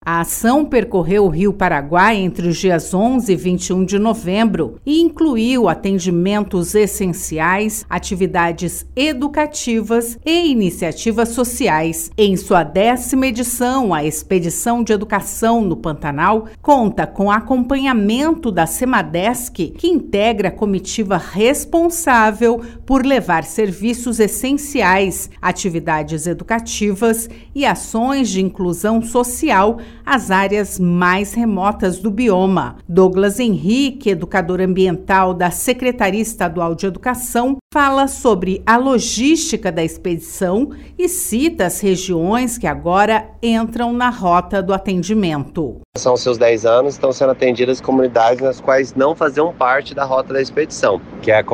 A ação percorreu o Rio Paraguai entre os dias 11 e 21 de novembro e incluiu atendimentos essenciais, atividades educativas e iniciativas sociais. Em sua 10ª edição, a Expedição de Educação no Pantanal conta com acompanhamento da Semadesc, que integra a comitiva responsável por levar serviços essenciais, atividades educativas e ações de inclusão social às áreas mais remotas do bioma. Douglas Henrique, educador ambiental da Secretaria Estadual de Educação, fala sobre a logística da expedição e cita as regiões que agora entram na rota do atendimento. São seus 10 anos, estão sendo atendidas comunidades nas quais não faziam parte da rota da expedição, que é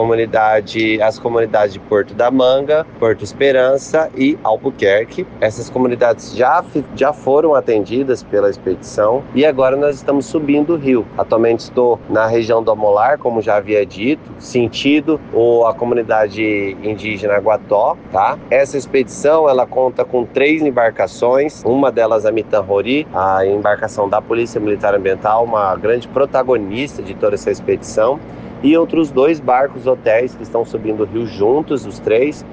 as comunidades de Porto da Manga, Porto Esperança e Albuquerque. Essas comunidades já foram atendidas pela expedição e agora nós estamos subindo o rio. Atualmente estou na região do Amolar, como já havia dito, sentido a comunidade indígena Guató, tá? Essa expedição ela conta com 3 embarcações, uma delas a Mitanhori, a embarcação da Polícia Militar Ambiental, uma grande protagonista de toda essa expedição, e outros 2 barcos hotéis que estão subindo o rio juntos, os 3,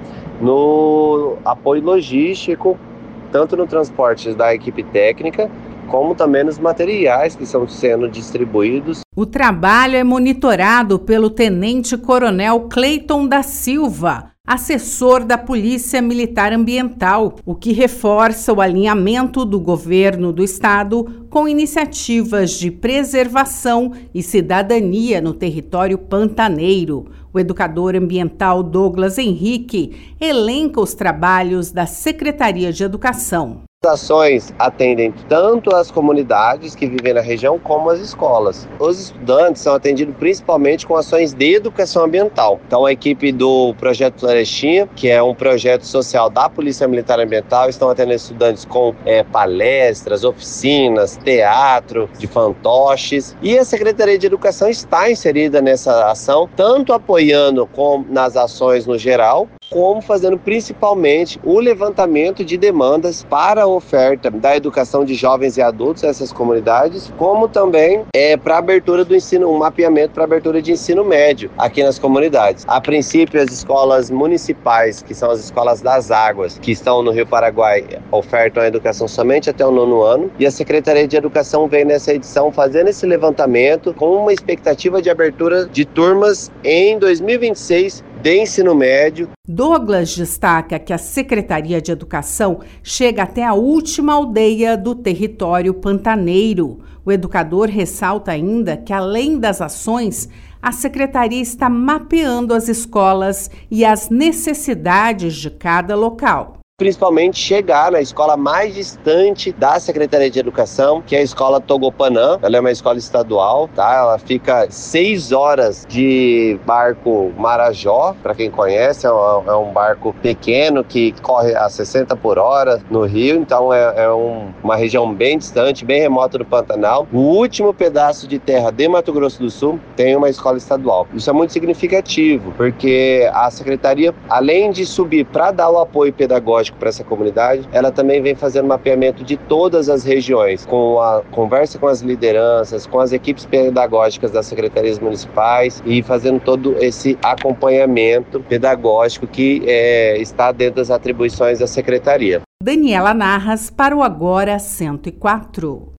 no apoio logístico, tanto no transporte da equipe técnica, como também nos materiais que estão sendo distribuídos. O trabalho é monitorado pelo Tenente-Coronel Cleiton da Silva, assessor da Polícia Militar Ambiental, o que reforça o alinhamento do governo do estado com iniciativas de preservação e cidadania no território pantaneiro. O educador ambiental Douglas Henrique elenca os trabalhos da Secretaria de Educação. As ações atendem tanto as comunidades que vivem na região como as escolas. Os estudantes são atendidos principalmente com ações de educação ambiental. Então a equipe do Projeto Florestinha, que é um projeto social da Polícia Militar Ambiental, estão atendendo estudantes com palestras, oficinas, teatro de fantoches. E a Secretaria de Educação está inserida nessa ação, tanto apoiando nas ações no geral, como fazendo principalmente o levantamento de demandas para a oferta da educação de jovens e adultos nessas comunidades, como também para a abertura do ensino, um mapeamento para a abertura de ensino médio aqui nas comunidades. A princípio, as escolas municipais, que são as escolas das águas, que estão no Rio Paraguai, ofertam a educação somente até o 9º ano, e a Secretaria de Educação vem nessa edição fazendo esse levantamento com uma expectativa de abertura de turmas em 2026 de ensino médio. Douglas destaca que a Secretaria de Educação chega até a última aldeia do território pantaneiro. O educador ressalta ainda que, além das ações, a Secretaria está mapeando as escolas e as necessidades de cada local. Principalmente chegar na escola mais distante da Secretaria de Educação, que é a escola Togopanã. Ela é uma escola estadual, tá? Ela fica 6 horas de barco Marajó, para quem conhece, é um barco pequeno que corre a 60 por hora no rio, então uma região bem distante, bem remota do Pantanal. O último pedaço de terra de Mato Grosso do Sul tem uma escola estadual. Isso é muito significativo, porque a Secretaria, além de subir para dar o apoio pedagógico para essa comunidade, ela também vem fazendo mapeamento de todas as regiões, com a conversa com as lideranças, com as equipes pedagógicas das secretarias municipais e fazendo todo esse acompanhamento pedagógico que está dentro das atribuições da secretaria. Daniela Narras para o Agora 104.